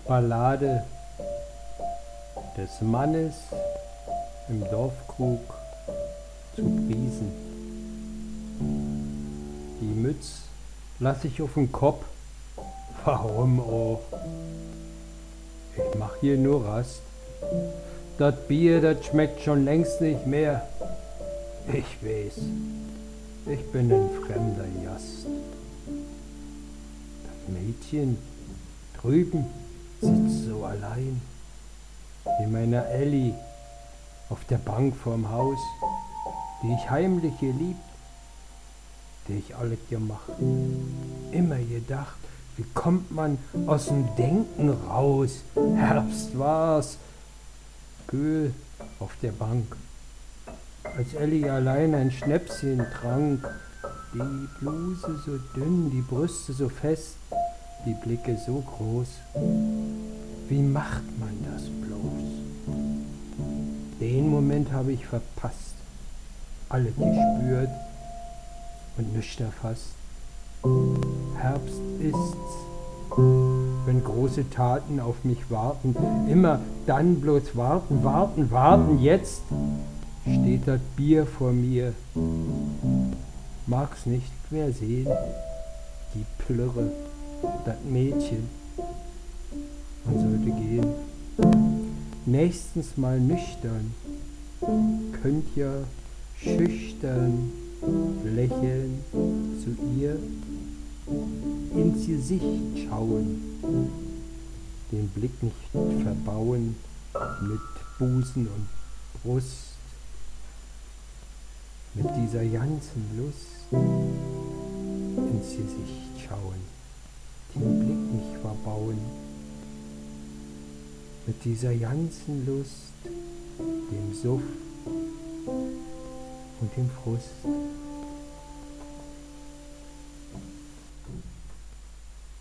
Ballade des Mannes im Dorfkrug zu Priesen. Die Mütz lass ich auf den Kopf. Warum auch? Ich mach hier nur Rast. Das Bier, das schmeckt schon längst nicht mehr. Ich weiß, ich bin ein fremder Gast. Das Mädchen drüben sitzt so allein, wie meine Elli auf der Bank vorm Haus, die ich heimlich geliebt, die ich alles gemacht, immer gedacht, wie kommt man aus dem Denken raus? Herbst war's, kühl auf der Bank, als Elli allein ein Schnäpschen trank, die Bluse so dünn, die Brüste so fest, die Blicke so groß. Wie macht man das bloß? Den Moment habe ich verpasst, alle gespürt und nichts erfasst. Herbst ist's, wenn große Taten auf mich warten, immer dann bloß warten, warten, warten. Jetzt steht das Bier vor mir, mag's nicht mehr sehen, die Plürre, das Mädchen, man sollte gehen. Nächstens mal nüchtern, könnt ja schüchtern lächeln zu ihr ins Gesicht schauen, den Blick nicht verbauen mit Busen und Brust, mit dieser ganzen Lust ins Gesicht schauen, den Blick nicht verbauen, mit dieser ganzen Lust, dem Suff und dem Frust.